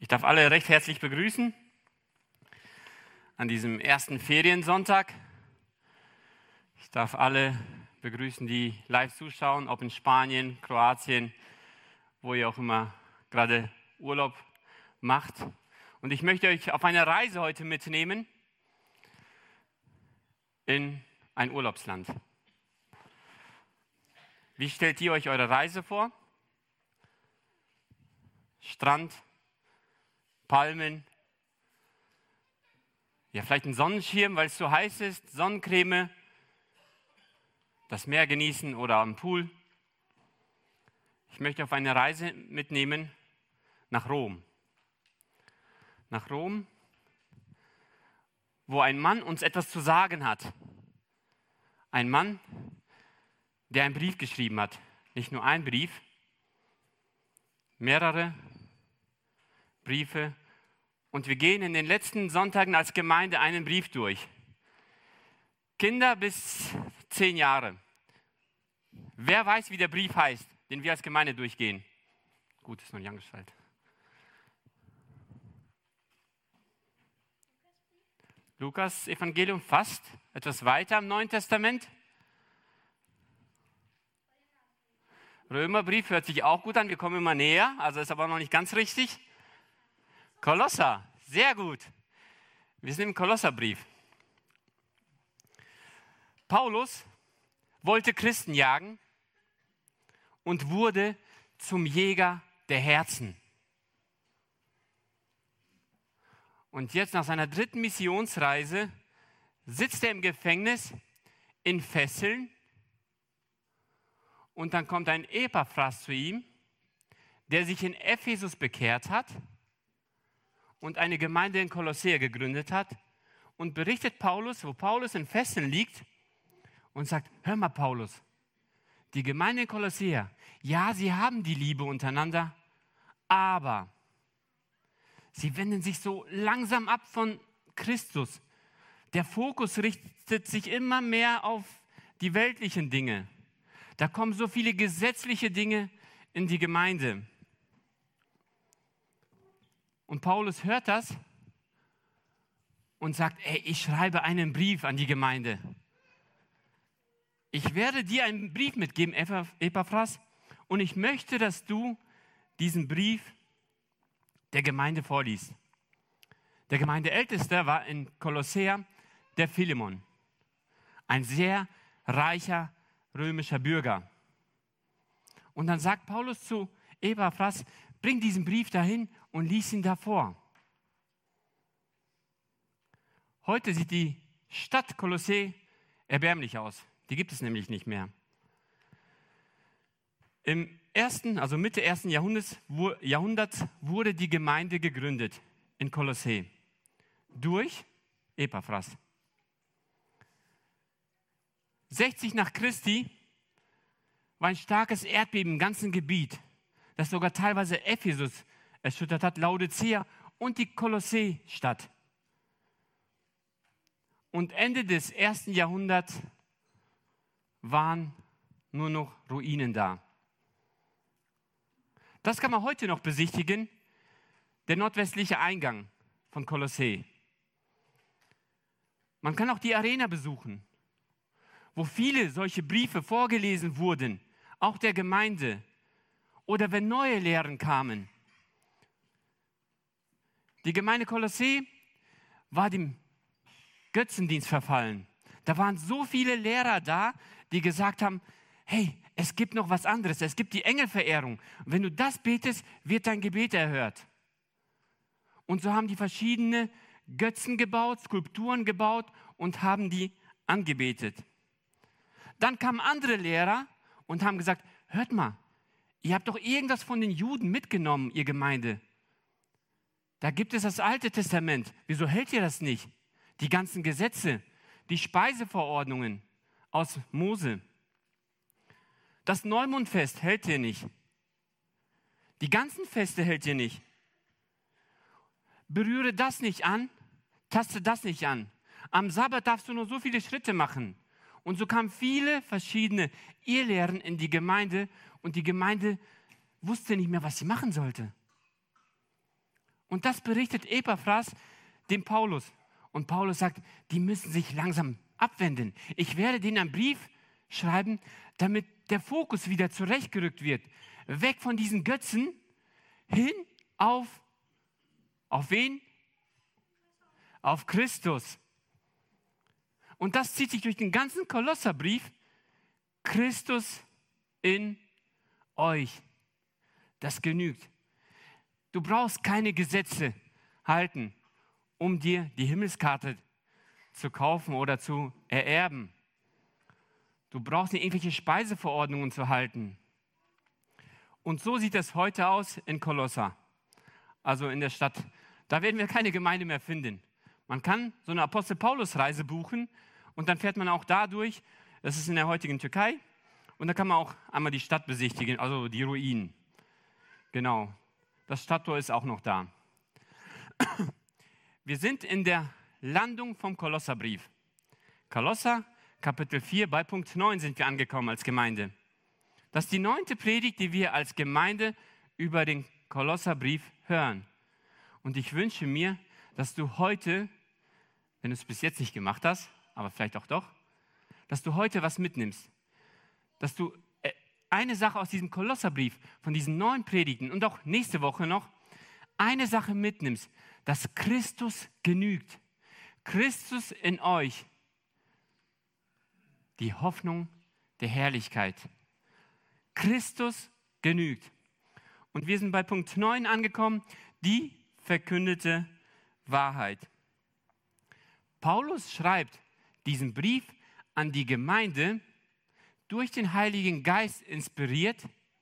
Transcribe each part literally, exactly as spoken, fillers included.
Ich darf alle recht herzlich begrüßen an diesem ersten Feriensonntag. Ich darf alle begrüßen, die live zuschauen, ob in Spanien, Kroatien, wo ihr auch immer gerade Urlaub macht. Und ich möchte euch auf eine Reise heute mitnehmen in ein Urlaubsland. Wie stellt ihr euch eure Reise vor? Strand, Palmen, ja, vielleicht ein Sonnenschirm, weil es so heiß ist, Sonnencreme, das Meer genießen oder am Pool. Ich möchte auf eine Reise mitnehmen nach Rom. Nach Rom, wo ein Mann uns etwas zu sagen hat. Ein Mann, der einen Brief geschrieben hat. Nicht nur ein Brief, mehrere Briefe. Und wir gehen in den letzten Sonntagen als Gemeinde einen Brief durch. Kinder bis zehn Jahre. Wer weiß, wie der Brief heißt, den wir als Gemeinde durchgehen? Gut, ist noch nicht angestellt. Lukas Evangelium fast etwas weiter im Neuen Testament. Römerbrief hört sich auch gut an, wir kommen immer näher, also ist aber noch nicht ganz richtig. Kolosser, sehr gut. Wir sind im Kolosserbrief. Paulus wollte Christen jagen und wurde zum Jäger der Herzen. Und jetzt nach seiner dritten Missionsreise sitzt er im Gefängnis in Fesseln und dann kommt ein Epaphras zu ihm, der sich in Ephesus bekehrt hat und eine Gemeinde in Kolossea gegründet hat und berichtet Paulus, wo Paulus in Fesseln liegt und sagt, hör mal Paulus, die Gemeinde in Kolossea, ja, sie haben die Liebe untereinander, aber sie wenden sich so langsam ab von Christus. Der Fokus richtet sich immer mehr auf die weltlichen Dinge. Da kommen so viele gesetzliche Dinge in die Gemeinde. Und Paulus hört das und sagt, ey, ich schreibe einen Brief an die Gemeinde. Ich werde dir einen Brief mitgeben, Epaphras, und ich möchte, dass du diesen Brief der Gemeinde vorliest. Der Gemeindeälteste war in Kolossea der Philemon, ein sehr reicher römischer Bürger. Und dann sagt Paulus zu Epaphras, bring diesen Brief dahin und lies ihn da vor. Heute sieht die Stadt Kolossee erbärmlich aus. Die gibt es nämlich nicht mehr. Im ersten, also Mitte ersten Jahrhunderts, Jahrhunderts wurde die Gemeinde gegründet in Kolossee durch Epaphras. sechzig nach Christi war ein starkes Erdbeben im ganzen Gebiet, das sogar teilweise Ephesus erschüttert hat, Laodicea und die Kolossee-Stadt. Und Ende des ersten Jahrhunderts waren nur noch Ruinen da. Das kann man heute noch besichtigen, der nordwestliche Eingang von Kolossee. Man kann auch die Arena besuchen, wo viele solche Briefe vorgelesen wurden, auch der Gemeinde, oder wenn neue Lehren kamen. Die Gemeinde Kolossee war dem Götzendienst verfallen. Da waren so viele Lehrer da, die gesagt haben, hey, es gibt noch was anderes, es gibt die Engelverehrung. Und wenn du das betest, wird dein Gebet erhört. Und so haben die verschiedene Götzen gebaut, Skulpturen gebaut und haben die angebetet. Dann kamen andere Lehrer und haben gesagt, hört mal, ihr habt doch irgendwas von den Juden mitgenommen, ihr Gemeinde. Da gibt es das Alte Testament. Wieso hält ihr das nicht? Die ganzen Gesetze, die Speiseverordnungen aus Mose. Das Neumondfest hält ihr nicht. Die ganzen Feste hält ihr nicht. Berühre das nicht an, taste das nicht an. Am Sabbat darfst du nur so viele Schritte machen. Und so kamen viele verschiedene Irrlehren in die Gemeinde und die Gemeinde wusste nicht mehr, was sie machen sollte. Und das berichtet Epaphras dem Paulus. Und Paulus sagt, die müssen sich langsam abwenden. Ich werde denen einen Brief schreiben, damit der Fokus wieder zurechtgerückt wird. Weg von diesen Götzen hin auf, auf wen? Auf Christus. Und das zieht sich durch den ganzen Kolosserbrief. Christus in euch. Das genügt. Du brauchst keine Gesetze halten, um dir die Himmelskarte zu kaufen oder zu ererben. Du brauchst nicht irgendwelche Speiseverordnungen zu halten. Und so sieht es heute aus in Kolosser, also in der Stadt. Da werden wir keine Gemeinde mehr finden. Man kann so eine Apostel-Paulus-Reise buchen und dann fährt man auch da durch. Das ist in der heutigen Türkei. Und da kann man auch einmal die Stadt besichtigen, also die Ruinen. Genau, das Stadttor ist auch noch da. Wir sind in der Landung vom Kolosserbrief. Kolosser, Kapitel vier, bei Punkt neun sind wir angekommen als Gemeinde. Das ist die neunte Predigt, die wir als Gemeinde über den Kolosserbrief hören. Und ich wünsche mir, dass du heute, wenn du es bis jetzt nicht gemacht hast, aber vielleicht auch doch, dass du heute was mitnimmst. Dass du eine Sache aus diesem Kolosserbrief, von diesen neun Predigten und auch nächste Woche noch, eine Sache mitnimmst, dass Christus genügt. Christus in euch, die Hoffnung der Herrlichkeit. Christus genügt. Und wir sind bei Punkt neun angekommen, die verkündete Wahrheit. Paulus schreibt diesen Brief an die Gemeinde, durch den Heiligen Geist inspiriert.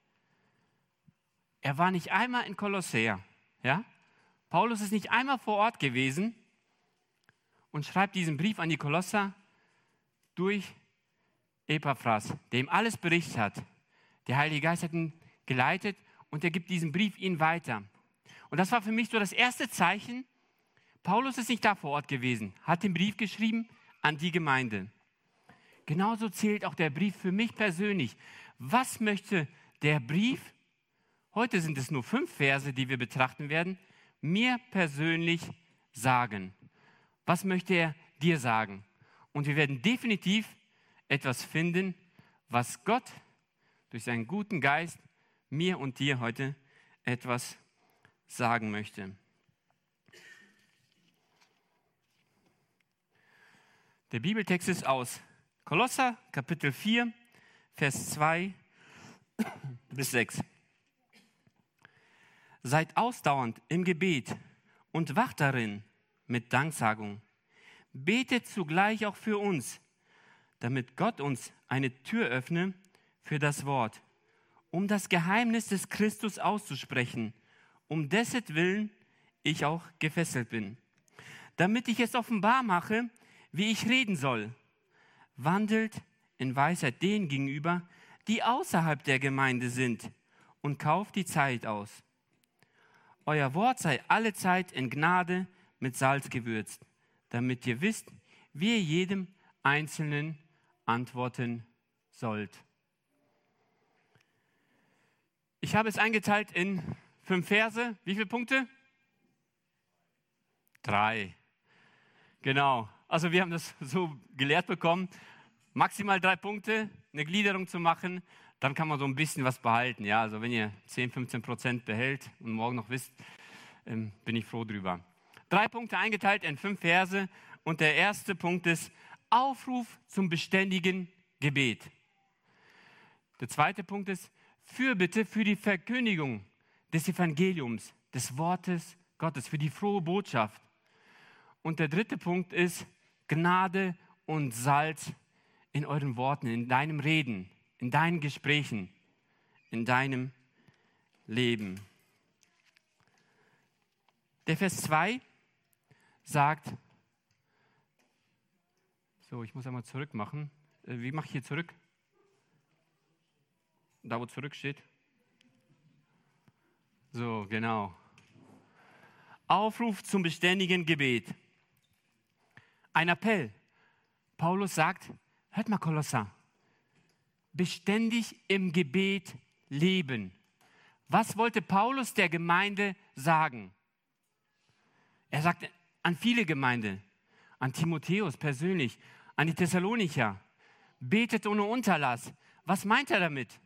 Er war nicht einmal in Kolossä. Ja? Paulus ist nicht einmal vor Ort gewesen und schreibt diesen Brief an die Kolosser durch Epaphras, der ihm alles berichtet hat. Der Heilige Geist hat ihn geleitet und er gibt diesen Brief ihnen weiter. Und das war für mich so das erste Zeichen. Paulus ist nicht da vor Ort gewesen, hat den Brief geschrieben an die Gemeinde. Genauso zählt auch der Brief für mich persönlich. Was möchte der Brief, heute sind es nur fünf Verse, die wir betrachten werden, mir persönlich sagen? Was möchte er dir sagen? Und wir werden definitiv etwas finden, was Gott durch seinen guten Geist mir und dir heute etwas sagen möchte. Der Bibeltext ist aus Kolosser, Kapitel vier, Vers zwei bis sechs. Seid ausdauernd im Gebet und wacht darin mit Danksagung. Betet zugleich auch für uns, damit Gott uns eine Tür öffne für das Wort, um das Geheimnis des Christus auszusprechen, um dessen Willen ich auch gefesselt bin, damit ich es offenbar mache, wie ich reden soll. Wandelt in Weisheit denen gegenüber, die außerhalb der Gemeinde sind, und kauft die Zeit aus. Euer Wort sei allezeit in Gnade mit Salz gewürzt, damit ihr wisst, wie ihr jedem Einzelnen antworten sollt. Ich habe es eingeteilt in fünf Verse. Wie viele Punkte? Drei. Genau. Also wir haben das so gelehrt bekommen, maximal drei Punkte, eine Gliederung zu machen, dann kann man so ein bisschen was behalten. Ja, also wenn ihr zehn, fünfzehn Prozent behält und morgen noch wisst, ähm, bin ich froh drüber. Drei Punkte eingeteilt in fünf Verse und der erste Punkt ist Aufruf zum beständigen Gebet. Der zweite Punkt ist Fürbitte für die Verkündigung des Evangeliums, des Wortes Gottes, für die frohe Botschaft. Und der dritte Punkt ist Gnade und Salz in euren Worten, in deinem Reden, in deinen Gesprächen, in deinem Leben. Der Vers zwei sagt, so, ich muss einmal zurück machen. Wie mache ich hier zurück? Da, wo zurück steht. So, genau. Aufruf zum beständigen Gebet. Ein Appell. Paulus sagt, hört mal Kolosser, beständig im Gebet leben. Was wollte Paulus der Gemeinde sagen? Er sagt an viele Gemeinden, an Timotheus persönlich, an die Thessalonicher, betet ohne Unterlass. Was meint er damit?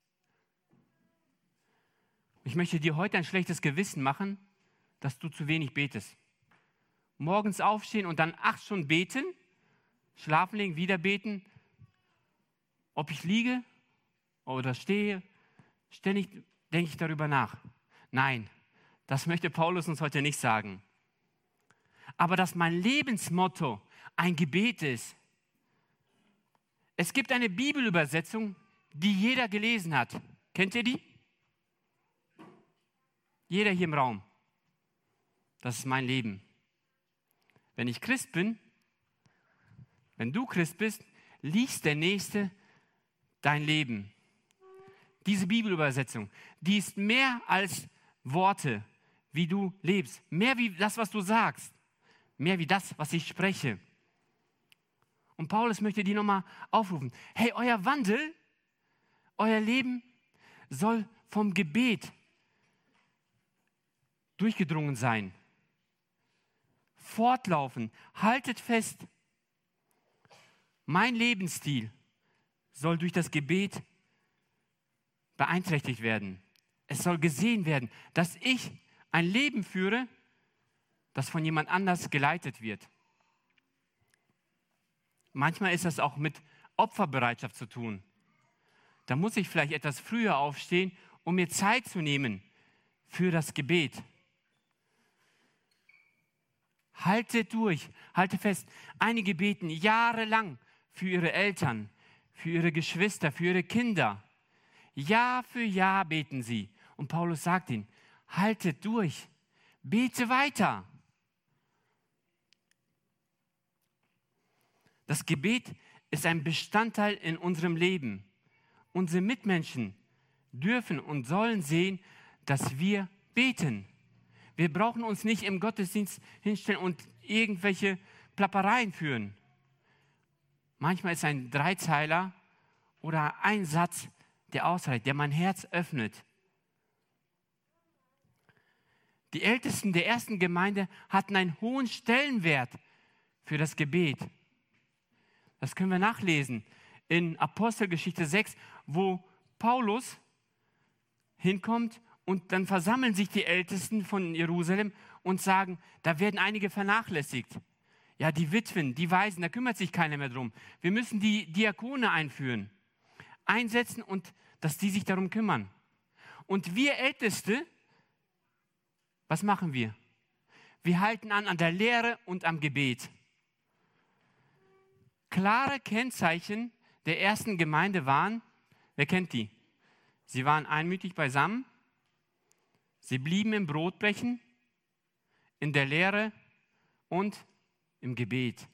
Ich möchte dir heute ein schlechtes Gewissen machen, dass du zu wenig betest. Morgens aufstehen und dann acht Stunden beten, schlafen legen, wieder beten. Ob ich liege oder stehe, ständig denke ich darüber nach. Nein, das möchte Paulus uns heute nicht sagen. Aber dass mein Lebensmotto ein Gebet ist. Es gibt eine Bibelübersetzung, die jeder gelesen hat. Kennt ihr die? Jeder hier im Raum. Das ist mein Leben. Wenn ich Christ bin, wenn du Christ bist, liest der Nächste dein Leben. Diese Bibelübersetzung, die ist mehr als Worte, wie du lebst. Mehr wie das, was du sagst. Mehr wie das, was ich spreche. Und Paulus möchte die nochmal aufrufen. Hey, euer Wandel, euer Leben soll vom Gebet durchgedrungen sein. Fortlaufen, haltet fest. Mein Lebensstil soll durch das Gebet beeinträchtigt werden. Es soll gesehen werden, dass ich ein Leben führe, das von jemand anders geleitet wird. Manchmal ist das auch mit Opferbereitschaft zu tun. Da muss ich vielleicht etwas früher aufstehen, um mir Zeit zu nehmen für das Gebet. Halte durch, halte fest. Einige beten jahrelang für ihre Eltern, für ihre Geschwister, für ihre Kinder. Jahr für Jahr beten sie. Und Paulus sagt ihnen, haltet durch, bete weiter. Das Gebet ist ein Bestandteil in unserem Leben. Unsere Mitmenschen dürfen und sollen sehen, dass wir beten. Wir brauchen uns nicht im Gottesdienst hinstellen und irgendwelche Plappereien führen. Manchmal ist ein Dreizeiler oder ein Satz, der ausreicht, der mein Herz öffnet. Die Ältesten der ersten Gemeinde hatten einen hohen Stellenwert für das Gebet. Das können wir nachlesen in Apostelgeschichte sechs, wo Paulus hinkommt und dann versammeln sich die Ältesten von Jerusalem und sagen, da werden einige vernachlässigt. Ja, die Witwen, die Waisen, da kümmert sich keiner mehr drum. Wir müssen die Diakone einführen, einsetzen und dass die sich darum kümmern. Und wir Älteste, was machen wir? Wir halten an an der Lehre und am Gebet. Klare Kennzeichen der ersten Gemeinde waren, wer kennt die? Sie waren einmütig beisammen, sie blieben im Brotbrechen, in der Lehre und im Gebet.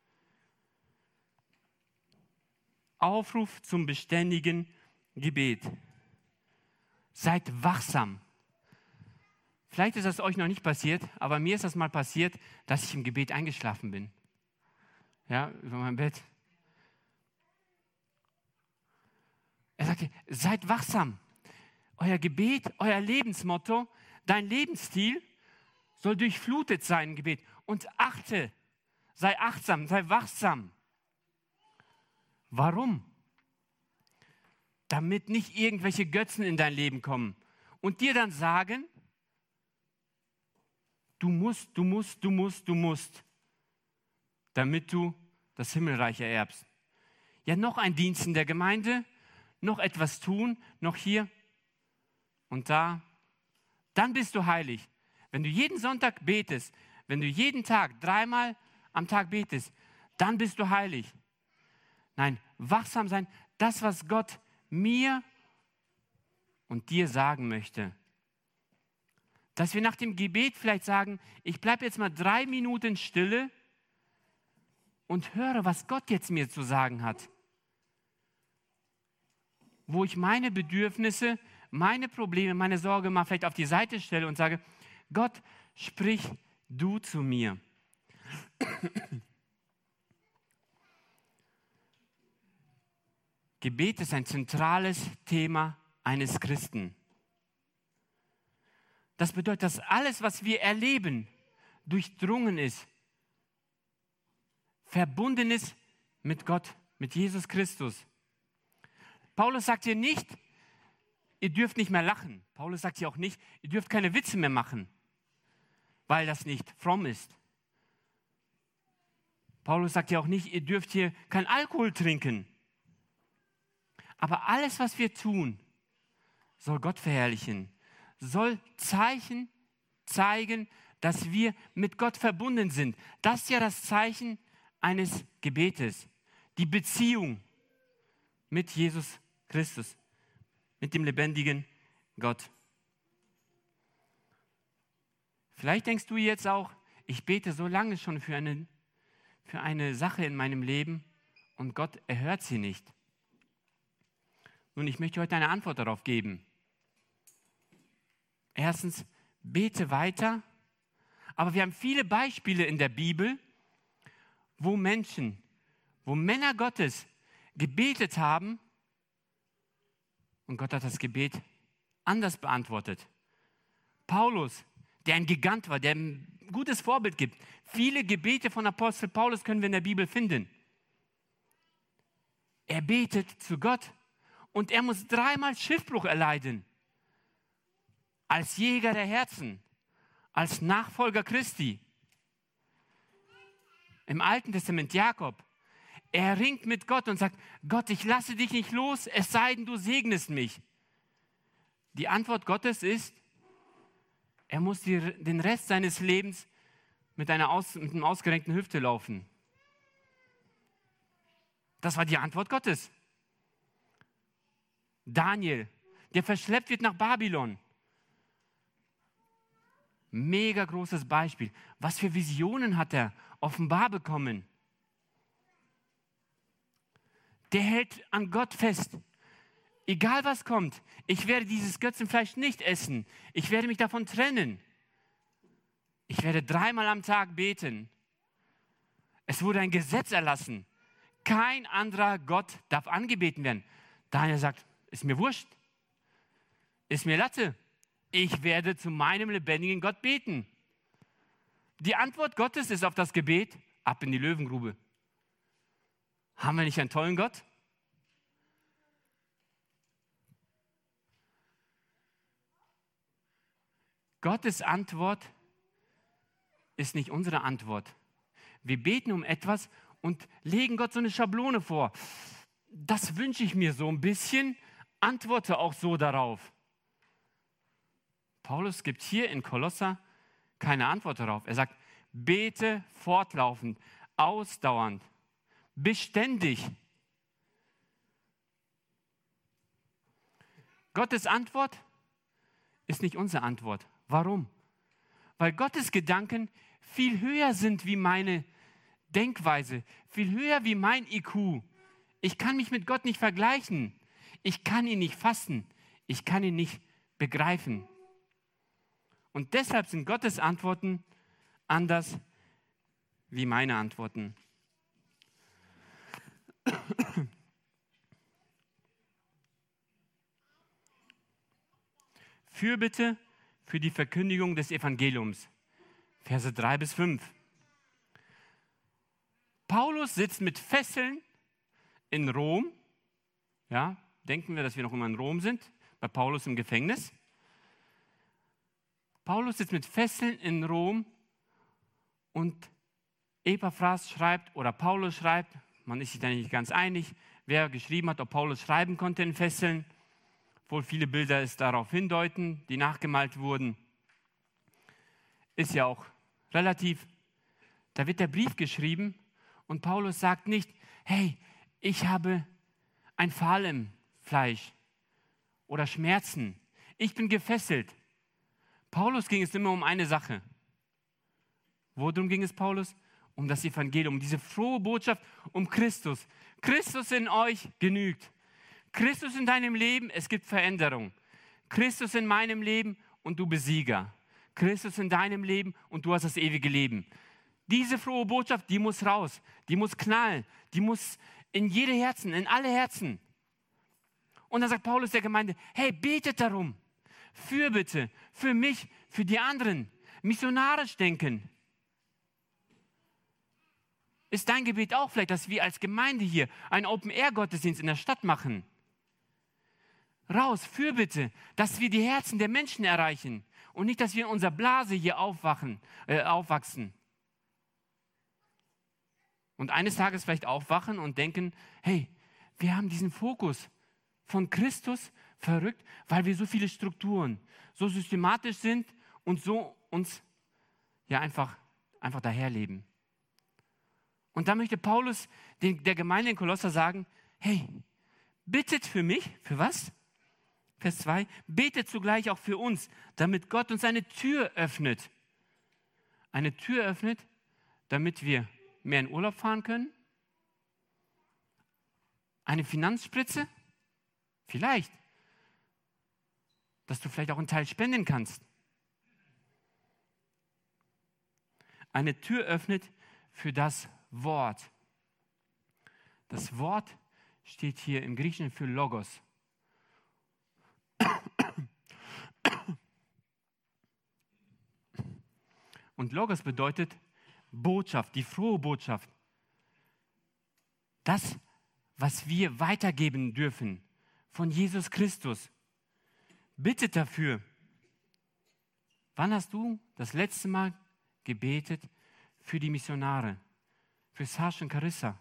Aufruf zum beständigen Gebet. Seid wachsam. Vielleicht ist das euch noch nicht passiert, aber mir ist das mal passiert, dass ich im Gebet eingeschlafen bin. Ja, über mein Bett. Er sagte, seid wachsam. Euer Gebet, euer Lebensmotto, dein Lebensstil soll durchflutet sein im Gebet. Und achte, sei achtsam, sei wachsam. Warum? Damit nicht irgendwelche Götzen in dein Leben kommen und dir dann sagen, du musst, du musst, du musst, du musst, damit du das Himmelreich ererbst. Ja, noch ein Dienst in der Gemeinde, noch etwas tun, noch hier und da. Dann bist du heilig. Wenn du jeden Sonntag betest, wenn du jeden Tag dreimal am Tag betest, dann bist du heilig. Nein, wachsam sein, das, was Gott mir und dir sagen möchte. Dass wir nach dem Gebet vielleicht sagen, ich bleibe jetzt mal drei Minuten stille und höre, was Gott jetzt mir zu sagen hat. Wo ich meine Bedürfnisse, meine Probleme, meine Sorge mal vielleicht auf die Seite stelle und sage, Gott, sprich du zu mir. Gebet ist ein zentrales Thema eines Christen. Das bedeutet, dass alles, was wir erleben, durchdrungen ist, verbunden ist mit Gott, mit Jesus Christus. Paulus sagt hier nicht, ihr dürft nicht mehr lachen. Paulus sagt hier auch nicht, ihr dürft keine Witze mehr machen, weil das nicht fromm ist. Paulus sagt ja auch nicht, ihr dürft hier kein Alkohol trinken. Aber alles, was wir tun, soll Gott verherrlichen, soll Zeichen zeigen, dass wir mit Gott verbunden sind. Das ist ja das Zeichen eines Gebetes, die Beziehung mit Jesus Christus, mit dem lebendigen Gott. Vielleicht denkst du jetzt auch, ich bete so lange schon für eine, für eine Sache in meinem Leben und Gott erhört sie nicht. Nun, ich möchte heute eine Antwort darauf geben. Erstens, bete weiter. Aber wir haben viele Beispiele in der Bibel, wo Menschen, wo Männer Gottes gebetet haben und Gott hat das Gebet anders beantwortet. Paulus, der ein Gigant war, der ein gutes Vorbild gibt. Viele Gebete von Apostel Paulus können wir in der Bibel finden. Er betet zu Gott und er muss dreimal Schiffbruch erleiden. Als Jäger der Herzen, als Nachfolger Christi. Im Alten Testament Jakob, er ringt mit Gott und sagt, Gott, ich lasse dich nicht los, es sei denn, du segnest mich. Die Antwort Gottes ist, er muss die, den Rest seines Lebens mit einer aus, mit einer ausgerenkten Hüfte laufen. Das war die Antwort Gottes. Daniel, der verschleppt wird nach Babylon. Mega großes Beispiel. Was für Visionen hat er offenbar bekommen? Der hält an Gott fest. Egal was kommt, ich werde dieses Götzenfleisch nicht essen. Ich werde mich davon trennen. Ich werde dreimal am Tag beten. Es wurde ein Gesetz erlassen. Kein anderer Gott darf angebeten werden. Daniel sagt, ist mir wurscht. Ist mir Latte. Ich werde zu meinem lebendigen Gott beten. Die Antwort Gottes ist auf das Gebet, ab in die Löwengrube. Haben wir nicht einen tollen Gott? Gottes Antwort ist nicht unsere Antwort. Wir beten um etwas und legen Gott so eine Schablone vor. Das wünsche ich mir so ein bisschen, antworte auch so darauf. Paulus gibt hier in Kolosser keine Antwort darauf. Er sagt, bete fortlaufend, ausdauernd, beständig. Gottes Antwort ist nicht unsere Antwort. Warum? Weil Gottes Gedanken viel höher sind wie meine Denkweise, viel höher wie mein I Q. Ich kann mich mit Gott nicht vergleichen. Ich kann ihn nicht fassen. Ich kann ihn nicht begreifen. Und deshalb sind Gottes Antworten anders wie meine Antworten. Fürbitte für die Verkündigung des Evangeliums. Verse drei bis fünf. Paulus sitzt mit Fesseln in Rom. Ja, denken wir, dass wir noch immer in Rom sind, bei Paulus im Gefängnis. Paulus sitzt mit Fesseln in Rom und Epaphras schreibt oder Paulus schreibt, man ist sich da nicht ganz einig, wer geschrieben hat, ob Paulus schreiben konnte in Fesseln, obwohl viele Bilder es darauf hindeuten, die nachgemalt wurden. Ist ja auch relativ. Da wird der Brief geschrieben und Paulus sagt nicht, hey, ich habe ein Pfahl im Fleisch oder Schmerzen. Ich bin gefesselt. Paulus ging es immer um eine Sache. Worum ging es Paulus? Um das Evangelium, um diese frohe Botschaft, um Christus. Christus in euch genügt. Christus in deinem Leben, es gibt Veränderung. Christus in meinem Leben und du bist Sieger. Christus in deinem Leben und du hast das ewige Leben. Diese frohe Botschaft, die muss raus, die muss knallen, die muss in jede Herzen, in alle Herzen. Und dann sagt Paulus der Gemeinde, hey, betet darum. Fürbitte, für mich, für die anderen. Missionarisch denken. Ist dein Gebet auch vielleicht, dass wir als Gemeinde hier einen Open-Air-Gottesdienst in der Stadt machen? Raus, Fürbitte, dass wir die Herzen der Menschen erreichen und nicht, dass wir in unserer Blase hier aufwachen, äh, aufwachsen. Und eines Tages vielleicht aufwachen und denken, hey, wir haben diesen Fokus von Christus verrückt, weil wir so viele Strukturen, so systematisch sind und so uns ja einfach, einfach daherleben. Und da möchte Paulus den, der Gemeinde in Kolosser sagen, hey, bittet für mich, für was? Vers zwei, betet zugleich auch für uns, damit Gott uns eine Tür öffnet. Eine Tür öffnet, damit wir mehr in Urlaub fahren können? Eine Finanzspritze? Vielleicht. Dass du vielleicht auch einen Teil spenden kannst. Eine Tür öffnet für das Wort. Das Wort steht hier im Griechischen für Logos. Und Logos bedeutet Botschaft, die frohe Botschaft. Das, was wir weitergeben dürfen von Jesus Christus. Bittet dafür. Wann hast du das letzte Mal gebetet für die Missionare? Für Sash und Carissa?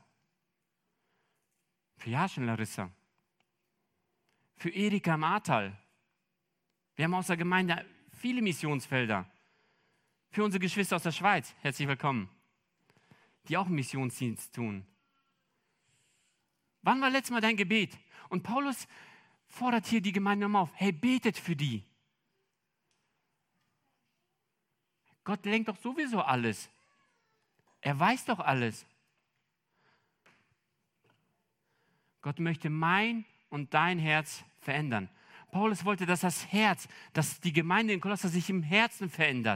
Für Jasch und Larissa? Für Erika im Ahrtal? Wir haben aus der Gemeinde viele Missionsfelder. Für unsere Geschwister aus der Schweiz, herzlich willkommen, die auch einen Missionsdienst tun. Wann war letztes Mal dein Gebet? Und Paulus fordert hier die Gemeinde nochmal auf, hey, betet für die. Gott lenkt doch sowieso alles. Er weiß doch alles. Gott möchte mein und dein Herz verändern. Paulus wollte, dass das Herz, dass die Gemeinde in Kolosser sich im Herzen verändert.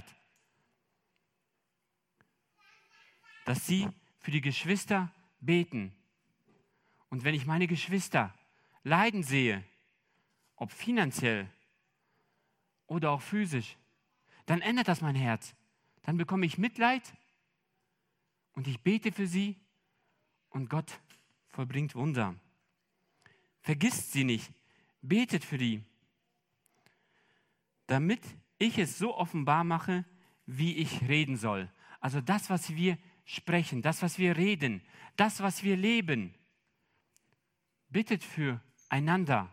Dass sie für die Geschwister beten. Und wenn ich meine Geschwister leiden sehe, ob finanziell oder auch physisch, dann ändert das mein Herz. Dann bekomme ich Mitleid und ich bete für sie und Gott vollbringt Wunder. Vergisst sie nicht, betet für die, damit ich es so offenbar mache, wie ich reden soll. Also das, was wir sprechen, das, was wir reden, das, was wir leben. Bittet für einander.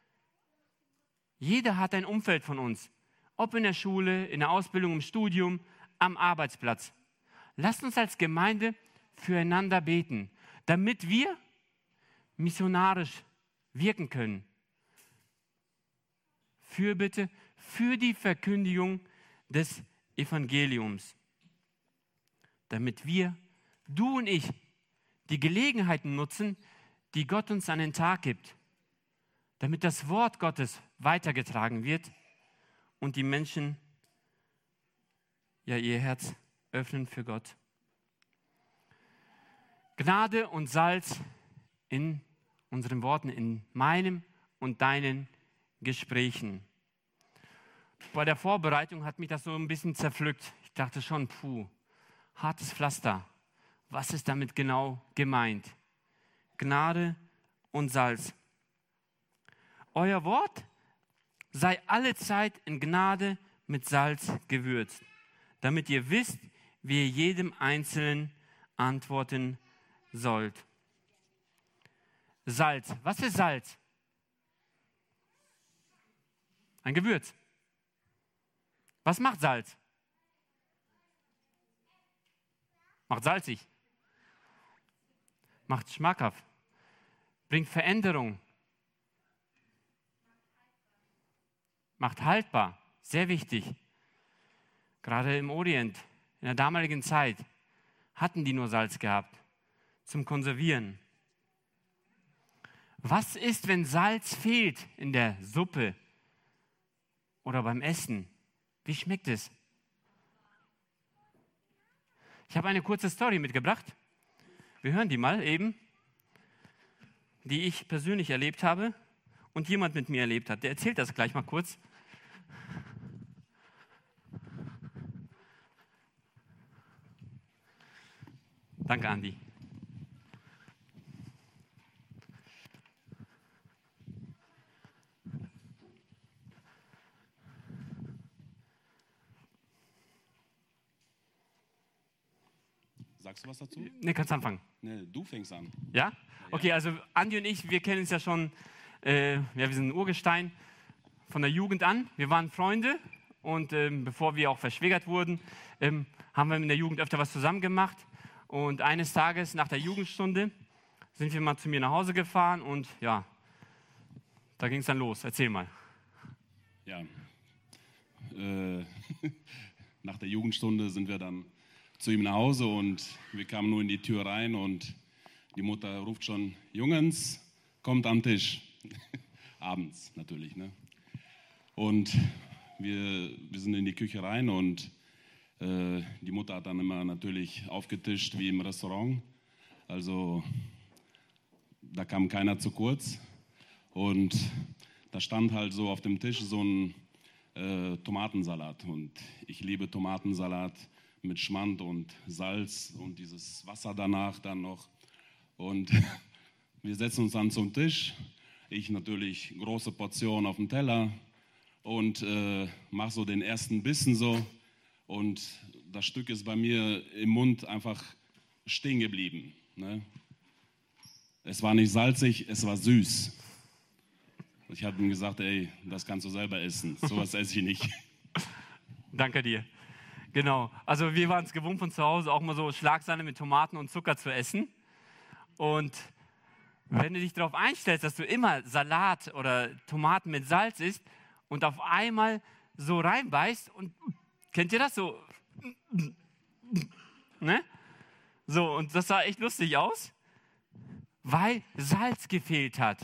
Jeder hat ein Umfeld von uns, ob in der Schule, in der Ausbildung, im Studium, am Arbeitsplatz. Lasst uns als Gemeinde füreinander beten, damit wir missionarisch wirken können. Fürbitte für die Verkündigung des Evangeliums. Damit wir, du und ich, die Gelegenheiten nutzen, die Gott uns an den Tag gibt. Damit das Wort Gottes weitergetragen wird und die Menschen ja ihr Herz öffnen für Gott. Gnade und Salz in unseren Worten, in meinem und deinen Gesprächen. Bei der Vorbereitung hat mich das so ein bisschen zerpflückt. Ich dachte schon, puh, hartes Pflaster. Was ist damit genau gemeint? Gnade und Salz. Euer Wort sei allezeit in Gnade mit Salz gewürzt, damit ihr wisst, wie ihr jedem Einzelnen antworten sollt. Salz. Was ist Salz? Ein Gewürz. Was macht Salz? Macht salzig. Macht schmackhaft. Bringt Veränderung. Macht haltbar. Sehr wichtig. Gerade im Orient, in der damaligen Zeit, hatten die nur Salz gehabt zum Konservieren. Was ist, wenn Salz fehlt in der Suppe oder beim Essen? Wie schmeckt es? Ich habe eine kurze Story mitgebracht. Wir hören die mal eben, die ich persönlich erlebt habe und jemand mit mir erlebt hat. Der erzählt das gleich mal kurz. Danke, Andi. Sagst du was dazu? Ne, kannst anfangen. Ne, du fängst an. Ja? Okay, also Andi und ich, wir kennen uns ja schon, äh, ja, wir sind ein Urgestein von der Jugend an. Wir waren Freunde und ähm, bevor wir auch verschwägert wurden, ähm, haben wir in der Jugend öfter was zusammen gemacht. Und eines Tages nach der Jugendstunde sind wir mal zu mir nach Hause gefahren und ja, da ging es dann los. Erzähl mal. Ja, äh, nach der Jugendstunde sind wir dann zu ihm nach Hause und wir kamen nur in die Tür rein und die Mutter ruft schon, Jungens, kommt am Tisch. Abends natürlich, ne? Und wir, wir sind in die Küche rein und äh, die Mutter hat dann immer natürlich aufgetischt wie im Restaurant. Also da kam keiner zu kurz. Und da stand halt so auf dem Tisch so ein äh, Tomatensalat. Und ich liebe Tomatensalat mit Schmand und Salz und dieses Wasser danach dann noch. Und wir setzen uns dann zum Tisch. Ich natürlich große Portion auf dem Teller und äh, mache so den ersten Bissen so. Und das Stück ist bei mir im Mund einfach stehen geblieben. Ne? Es war nicht salzig, es war süß. Ich habe ihm gesagt, ey, das kannst du selber essen. Sowas esse ich nicht. Danke dir. Genau. Also wir waren es gewohnt von zu Hause auch mal so Schlagsahne mit Tomaten und Zucker zu essen. Und wenn du dich darauf einstellst, dass du immer Salat oder Tomaten mit Salz isst und auf einmal so reinbeißt und kennt ihr das so? Ne? So, und das sah echt lustig aus, weil Salz gefehlt hat.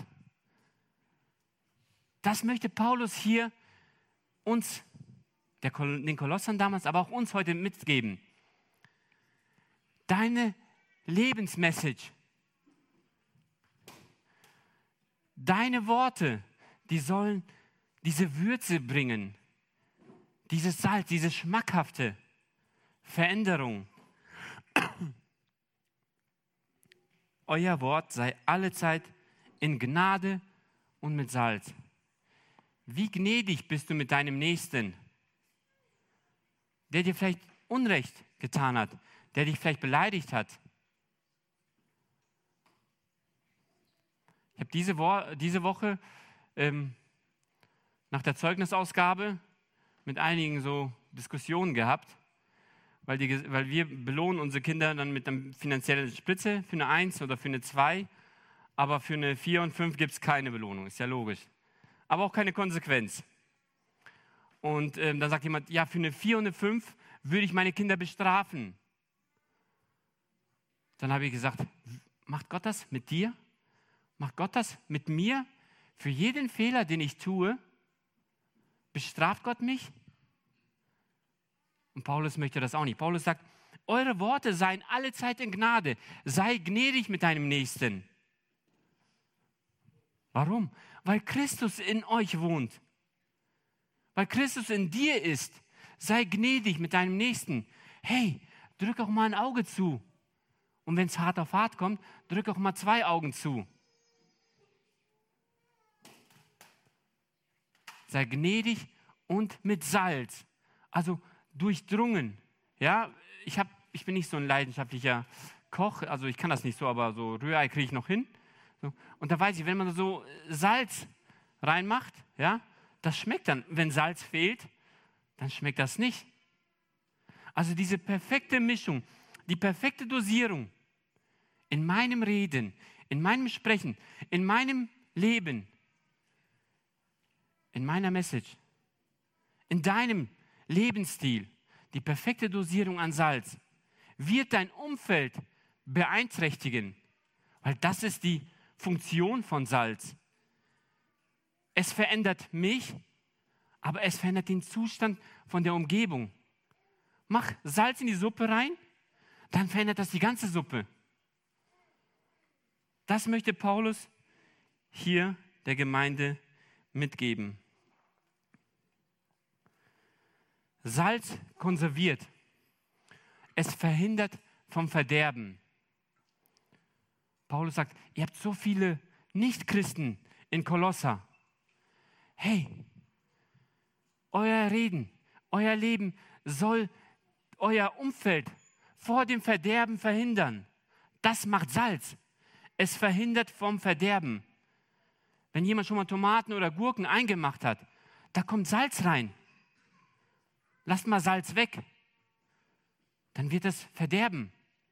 Das möchte Paulus hier uns, der, den Kolossern damals, aber auch uns heute mitgeben. Deine Lebensmessage, deine Worte, die sollen diese Würze bringen, dieses Salz, diese schmackhafte Veränderung. Euer Wort sei allezeit in Gnade und mit Salz. Wie gnädig bist du mit deinem Nächsten, der dir vielleicht Unrecht getan hat, der dich vielleicht beleidigt hat. Ich habe diese, Wo- diese Woche ähm, nach der Zeugnisausgabe mit einigen so Diskussionen gehabt, weil, die, weil wir belohnen unsere Kinder dann mit einer finanziellen Spitze für eine eins oder für eine zwei, aber für eine vier und fünf gibt es keine Belohnung, ist ja logisch. Aber auch keine Konsequenz. Und ähm, dann sagt jemand, ja, für eine vier und eine fünf würde ich meine Kinder bestrafen. Dann habe ich gesagt, macht Gott das mit dir? Macht Gott das mit mir? Für jeden Fehler, den ich tue, bestraft Gott mich? Und Paulus möchte das auch nicht. Paulus sagt, eure Worte seien allezeit in Gnade. Sei gnädig mit deinem Nächsten. Warum? Weil Christus in euch wohnt. Weil Christus in dir ist. Sei gnädig mit deinem Nächsten. Hey, drück auch mal ein Auge zu. Und wenn es hart auf hart kommt, drück auch mal zwei Augen zu. Sei gnädig und mit Salz. Also durchdrungen. Ja, ich, hab, ich bin nicht so ein leidenschaftlicher Koch, also ich kann das nicht so, aber so Rührei kriege ich noch hin. So. Und da weiß ich, wenn man so Salz reinmacht, ja, das schmeckt dann. Wenn Salz fehlt, dann schmeckt das nicht. Also diese perfekte Mischung, die perfekte Dosierung in meinem Reden, in meinem Sprechen, in meinem Leben, in meiner Message, in deinem Lebensstil, die perfekte Dosierung an Salz, wird dein Umfeld beeinträchtigen, weil das ist die Funktion von Salz. Es verändert mich, aber es verändert den Zustand von der Umgebung. Mach Salz in die Suppe rein, dann verändert das die ganze Suppe. Das möchte Paulus hier der Gemeinde mitgeben. Salz konserviert. Es verhindert vom Verderben. Paulus sagt, ihr habt so viele Nichtchristen in Kolosser. Hey, euer Reden, euer Leben soll euer Umfeld vor dem Verderben verhindern. Das macht Salz. Es verhindert vom Verderben. Wenn jemand schon mal Tomaten oder Gurken eingemacht hat, da kommt Salz rein. Lasst mal Salz weg. Dann wird es verderben.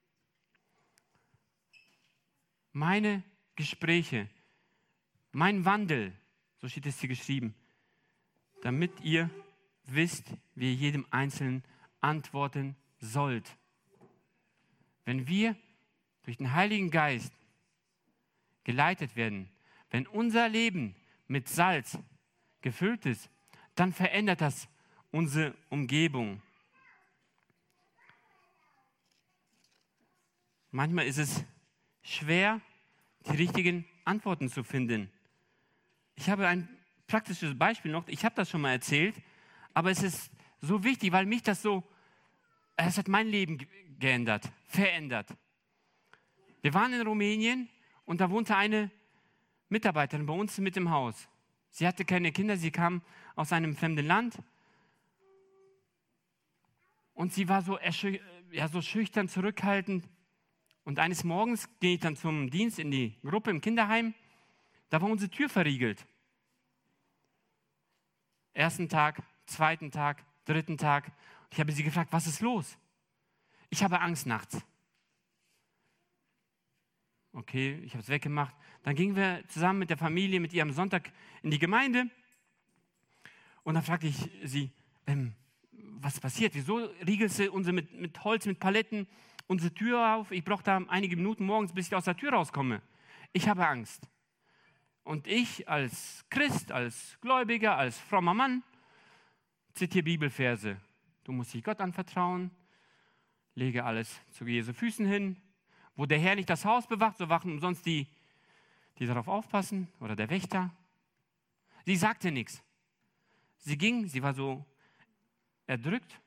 Meine Gespräche, mein Wandel, so steht es hier geschrieben, damit ihr wisst, wie ihr jedem Einzelnen antworten sollt. Wenn wir durch den Heiligen Geist geleitet werden, wenn unser Leben mit Salz gefüllt ist, dann verändert das unsere Umgebung. Manchmal ist es schwer, die richtigen Antworten zu finden. Ich habe ein praktisches Beispiel noch. Ich habe das schon mal erzählt, aber es ist so wichtig, weil mich das so, es hat mein Leben geändert, verändert. Wir waren in Rumänien und da wohnte eine Mitarbeiterin bei uns mit im Haus. Sie hatte keine Kinder, sie kam aus einem fremden Land und sie war so, ja, so schüchtern, zurückhaltend. Und eines Morgens ging ich dann zum Dienst in die Gruppe im Kinderheim. Da war unsere Tür verriegelt. Ersten Tag, zweiten Tag, dritten Tag. Ich habe sie gefragt, was ist los? Ich habe Angst nachts. Okay, ich habe es weggemacht. Dann gingen wir zusammen mit der Familie, mit ihr am Sonntag in die Gemeinde. Und dann fragte ich sie, ähm, was passiert? Wieso riegelst du unsere mit, mit Holz, mit Paletten unsere Tür auf? Ich brauche da einige Minuten morgens, bis ich aus der Tür rauskomme. Ich habe Angst. Und ich als Christ, als Gläubiger, als frommer Mann zitiere Bibelverse. Du musst dich Gott anvertrauen, lege alles zu Jesu Füßen hin. Wo der Herr nicht das Haus bewacht, so wachen umsonst die, die darauf aufpassen, oder der Wächter. Sie sagte nichts. Sie ging, sie war so erdrückt.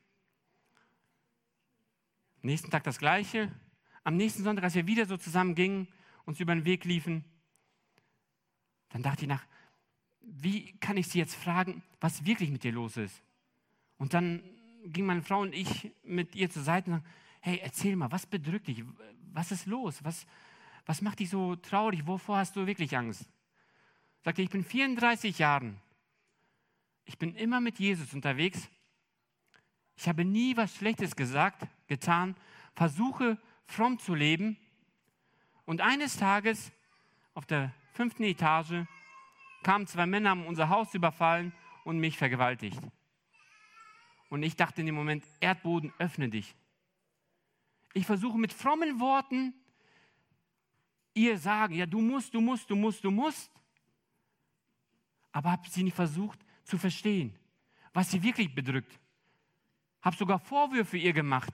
Nächsten Tag das Gleiche. Am nächsten Sonntag, als wir wieder so zusammen gingen, uns über den Weg liefen, dann dachte ich nach, wie kann ich sie jetzt fragen, was wirklich mit dir los ist? Und dann ging meine Frau und ich mit ihr zur Seite und sagten, hey, erzähl mal, was bedrückt dich? Was ist los? Was, was macht dich so traurig? Wovor hast du wirklich Angst? Sagte, ich bin vierunddreißig Jahren. Ich bin immer mit Jesus unterwegs. Ich habe nie was Schlechtes gesagt, getan, versuche fromm zu leben. Und eines Tages auf der fünften Etage kamen zwei Männer, haben unser Haus überfallen und mich vergewaltigt. Und ich dachte in dem Moment, Erdboden, öffne dich. Ich versuche mit frommen Worten ihr sagen, ja, du musst, du musst, du musst, du musst. Aber habe sie nicht versucht zu verstehen, was sie wirklich bedrückt. Habe sogar Vorwürfe ihr gemacht.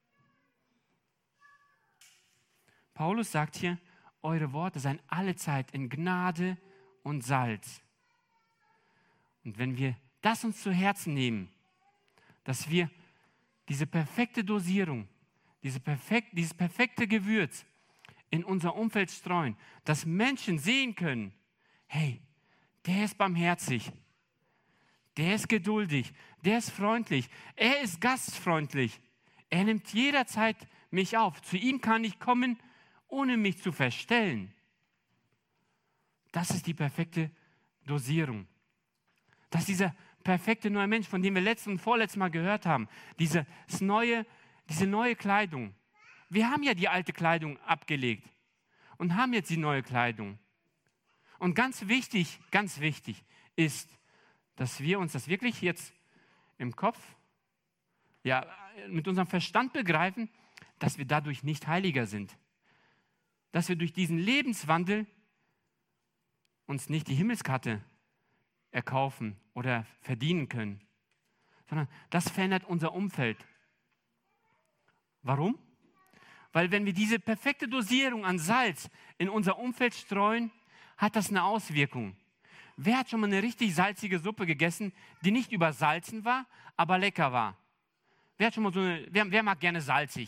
Paulus sagt hier, eure Worte seien allezeit in Gnade und Salz. Und wenn wir das uns zu Herzen nehmen, dass wir diese perfekte Dosierung, diese perfekt, dieses perfekte Gewürz in unser Umfeld streuen, dass Menschen sehen können, hey, der ist barmherzig, der ist geduldig, der ist freundlich, er ist gastfreundlich, er nimmt jederzeit mich auf. Zu ihm kann ich kommen, ohne mich zu verstellen. Das ist die perfekte Dosierung. Das ist dieser perfekte neue Mensch, von dem wir letztes und vorletztes Mal gehört haben. Diese neue, diese neue Kleidung. Wir haben ja die alte Kleidung abgelegt und haben jetzt die neue Kleidung. Und ganz wichtig, ganz wichtig ist, dass wir uns das wirklich jetzt im Kopf, ja, mit unserem Verstand begreifen, dass wir dadurch nicht heiliger sind. Dass wir durch diesen Lebenswandel uns nicht die Himmelskarte erkaufen oder verdienen können, sondern das verändert unser Umfeld. Warum? Weil wenn wir diese perfekte Dosierung an Salz in unser Umfeld streuen, hat das eine Auswirkung. Wer hat schon mal eine richtig salzige Suppe gegessen, die nicht übersalzen war, aber lecker war? Wer hat schon mal so eine, wer, wer mag gerne salzig?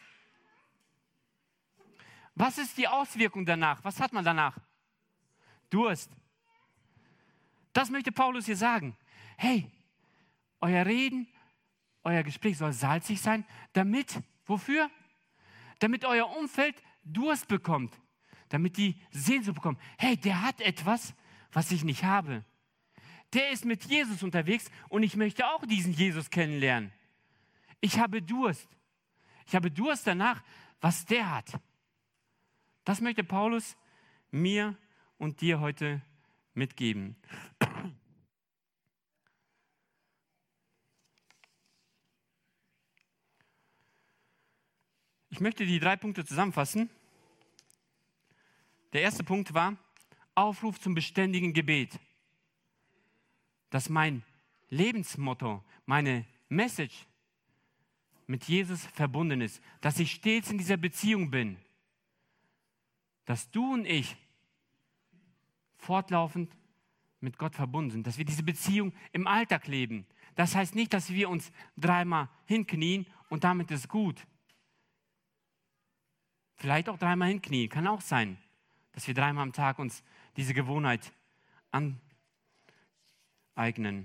Was ist die Auswirkung danach? Was hat man danach? Durst. Das möchte Paulus hier sagen. Hey, euer Reden, euer Gespräch soll salzig sein, damit, wofür? damit euer Umfeld Durst bekommt, damit die Sehnsucht bekommen. Hey, der hat etwas, was ich nicht habe. Der ist mit Jesus unterwegs und ich möchte auch diesen Jesus kennenlernen. Ich habe Durst. Ich habe Durst danach, was der hat. Das möchte Paulus mir und dir heute mitgeben. Ich möchte die drei Punkte zusammenfassen. Der erste Punkt war Aufruf zum beständigen Gebet. Dass mein Lebensmotto, meine Message mit Jesus verbunden ist. Dass ich stets in dieser Beziehung bin. Dass du und ich fortlaufend mit Gott verbunden sind. Dass wir diese Beziehung im Alltag leben. Das heißt nicht, dass wir uns dreimal hinknien und damit ist gut. Vielleicht auch dreimal hinknien, kann auch sein, dass wir dreimal am Tag uns diese Gewohnheit aneignen.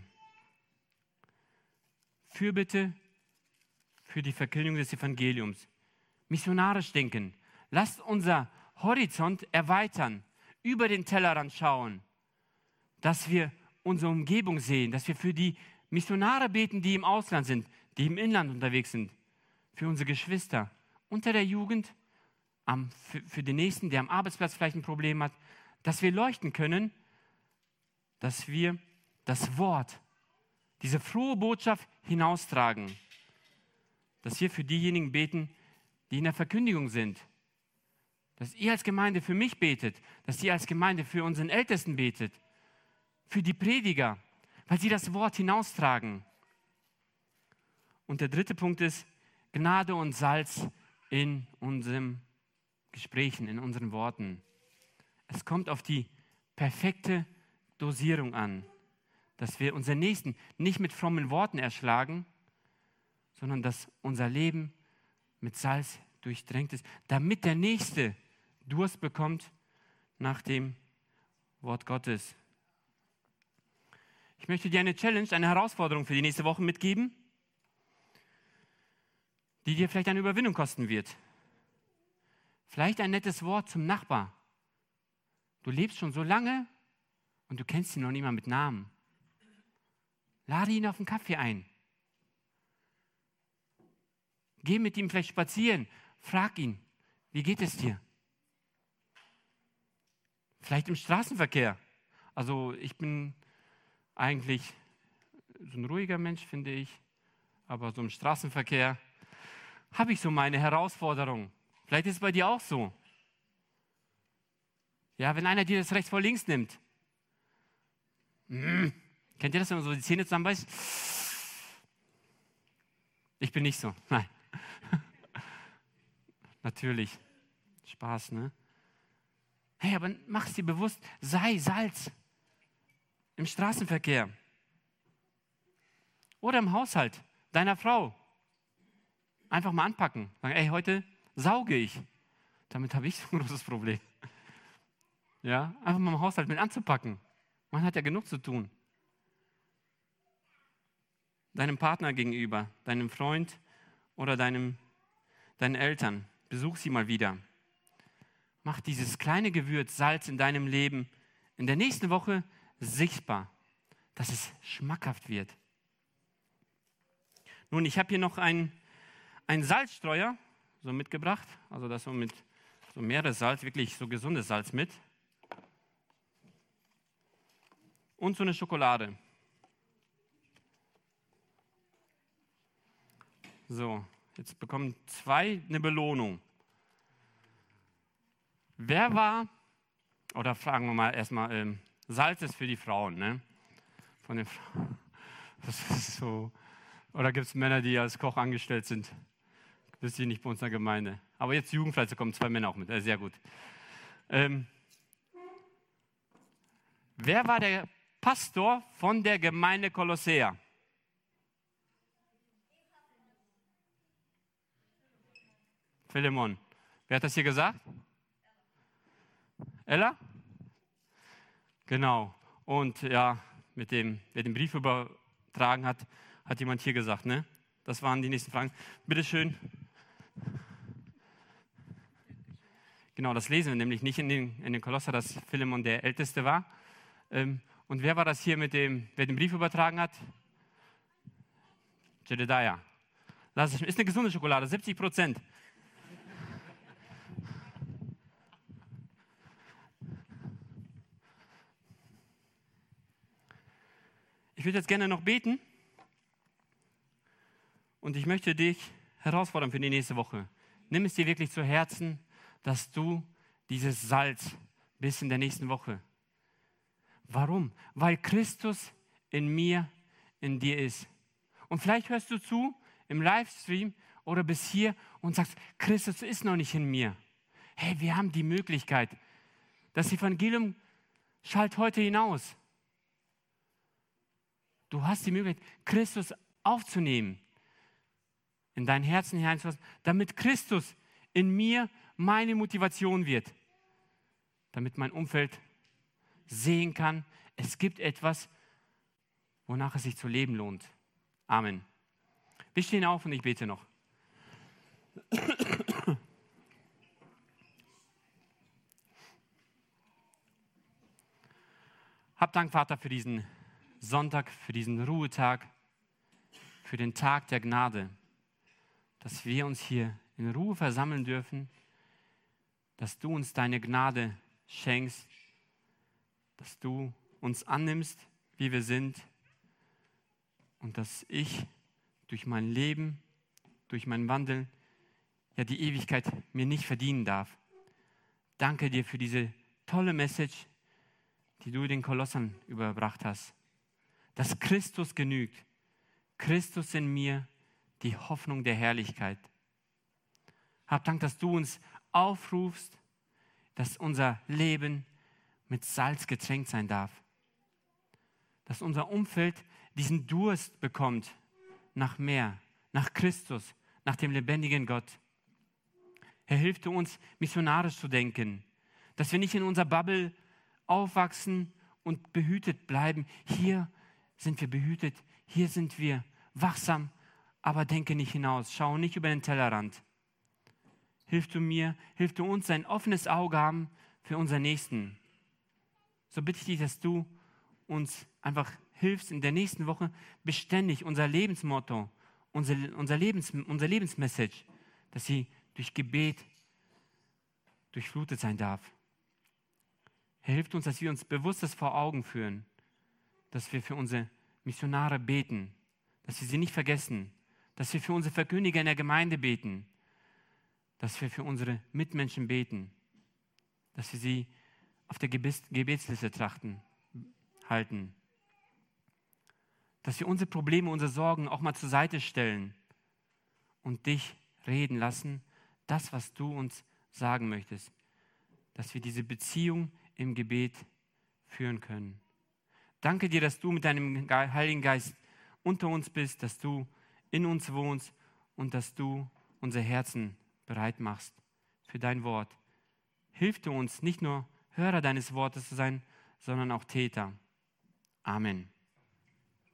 Fürbitte für die Verkündigung des Evangeliums. Missionarisch denken. Lasst unser Horizont erweitern, über den Tellerrand schauen, dass wir unsere Umgebung sehen, dass wir für die Missionare beten, die im Ausland sind, die im Inland unterwegs sind, für unsere Geschwister, unter der Jugend, Am, für, für den Nächsten, der am Arbeitsplatz vielleicht ein Problem hat, dass wir leuchten können, dass wir das Wort, diese frohe Botschaft hinaustragen, dass wir für diejenigen beten, die in der Verkündigung sind, dass ihr als Gemeinde für mich betet, dass ihr als Gemeinde für unseren Ältesten betet, für die Prediger, weil sie das Wort hinaustragen. Und der dritte Punkt ist Gnade und Salz in unserem Gesprächen, in unseren Worten. Es kommt auf die perfekte Dosierung an, dass wir unseren Nächsten nicht mit frommen Worten erschlagen, sondern dass unser Leben mit Salz durchdrängt ist, damit der Nächste Durst bekommt nach dem Wort Gottes. Ich möchte dir eine Challenge, eine Herausforderung für die nächste Woche mitgeben, die dir vielleicht eine Überwindung kosten wird. Vielleicht ein nettes Wort zum Nachbar. Du lebst schon so lange und du kennst ihn noch nicht mal mit Namen. Lade ihn auf einen Kaffee ein. Geh mit ihm vielleicht spazieren. Frag ihn, wie geht es dir? Vielleicht im Straßenverkehr. Also ich bin eigentlich so ein ruhiger Mensch, finde ich. Aber so im Straßenverkehr habe ich so meine Herausforderung. Vielleicht ist es bei dir auch so. Ja, wenn einer dir das rechts vor links nimmt. Mm, kennt ihr das, wenn man so die Zähne zusammenbeißt? Ich bin nicht so, nein. Natürlich. Spaß, ne? Hey, aber mach es dir bewusst, sei Salz. Im Straßenverkehr. Oder im Haushalt deiner Frau. Einfach mal anpacken. Sagen, ey, heute sauge ich. Damit habe ich so ein großes Problem. Ja, einfach mal im Haushalt mit anzupacken. Man hat ja genug zu tun. Deinem Partner gegenüber, deinem Freund oder deinem, deinen Eltern. Besuch sie mal wieder. Mach dieses kleine Gewürz Salz in deinem Leben in der nächsten Woche sichtbar, dass es schmackhaft wird. Nun, ich habe hier noch einen, einen Salzstreuer so mitgebracht, also das so mit so Meeressalz, wirklich so gesundes Salz mit. Und so eine Schokolade. So, jetzt bekommen zwei eine Belohnung. Wer war, oder fragen wir mal erstmal, ähm, Salz ist für die Frauen, ne? Von den Frauen. Das ist so. Oder gibt es Männer, die als Koch angestellt sind? Das ist nicht bei uns in der Gemeinde. Aber jetzt Jugendfreizeit, da kommen zwei Männer auch mit. Äh, sehr gut. Ähm, wer war der Pastor von der Gemeinde Kolossea? Philemon. Wer hat das hier gesagt? Ella? Genau. Und ja, mit dem, wer den Brief übertragen hat, hat jemand hier gesagt, ne? Das waren die nächsten Fragen. Bitte schön. Genau, das lesen wir nämlich nicht in den, in den Kolosser, dass Philemon der Älteste war. Ähm, und wer war das hier, mit dem, wer den Brief übertragen hat? Jedediah. Lass es, ist eine gesunde Schokolade, siebzig Prozent. Ich würde jetzt gerne noch beten und ich möchte dich herausfordern für die nächste Woche. Nimm es dir wirklich zu Herzen, dass du dieses Salz bist in der nächsten Woche. Warum? Weil Christus in mir, in dir ist. Und vielleicht hörst du zu im Livestream oder bis hier und sagst, Christus ist noch nicht in mir. Hey, wir haben die Möglichkeit. Das Evangelium schallt heute hinaus. Du hast die Möglichkeit, Christus aufzunehmen, in dein Herzen hineinzulassen, damit Christus in mir meine Motivation wird, damit mein Umfeld sehen kann, es gibt etwas, wonach es sich zu leben lohnt. Amen. Wir stehen auf und ich bete noch. Hab Dank, Vater, für diesen Sonntag, für diesen Ruhetag, für den Tag der Gnade, dass wir uns hier in Ruhe versammeln dürfen, dass du uns deine Gnade schenkst, dass du uns annimmst, wie wir sind und dass ich durch mein Leben, durch mein Wandel, ja die Ewigkeit mir nicht verdienen darf. Danke dir für diese tolle Message, die du den Kolossern überbracht hast, dass Christus genügt, Christus in mir, die Hoffnung der Herrlichkeit. Hab Dank, dass du uns aufrufst, dass unser Leben mit Salz getränkt sein darf. Dass unser Umfeld diesen Durst bekommt nach mehr, nach Christus, nach dem lebendigen Gott. Herr, hilf du uns, missionarisch zu denken, dass wir nicht in unserer Bubble aufwachsen und behütet bleiben. Hier sind wir behütet, hier sind wir wachsam, aber denke nicht hinaus, schau nicht über den Tellerrand. Hilf du mir, hilf du uns, ein offenes Auge haben für unseren Nächsten. So bitte ich dich, dass du uns einfach hilfst, in der nächsten Woche beständig unser Lebensmotto, unser, unser, Lebens, unser Lebensmessage, dass sie durch Gebet durchflutet sein darf. Herr, hilft uns, dass wir uns bewusst das vor Augen führen, dass wir für unsere Missionare beten, dass wir sie nicht vergessen, dass wir für unsere Verkündiger in der Gemeinde beten, dass wir für unsere Mitmenschen beten, dass wir sie auf der Gebetsliste trachten, halten, dass wir unsere Probleme, unsere Sorgen auch mal zur Seite stellen und dich reden lassen, das, was du uns sagen möchtest, dass wir diese Beziehung im Gebet führen können. Danke dir, dass du mit deinem Heiligen Geist unter uns bist, dass du in uns wohnst und dass du unser Herzen bereit machst für dein Wort. Hilf du uns, nicht nur Hörer deines Wortes zu sein, sondern auch Täter. Amen.